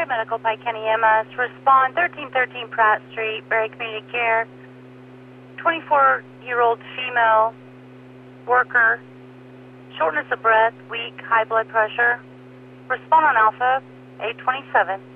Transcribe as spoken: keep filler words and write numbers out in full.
five Medical Pike County E M S. Respond thirteen thirteen Pratt Street, Berry Community Care. twenty-four-year-old female worker. Shortness of breath, weak, high blood pressure. Respond on Alpha eight twenty-seven.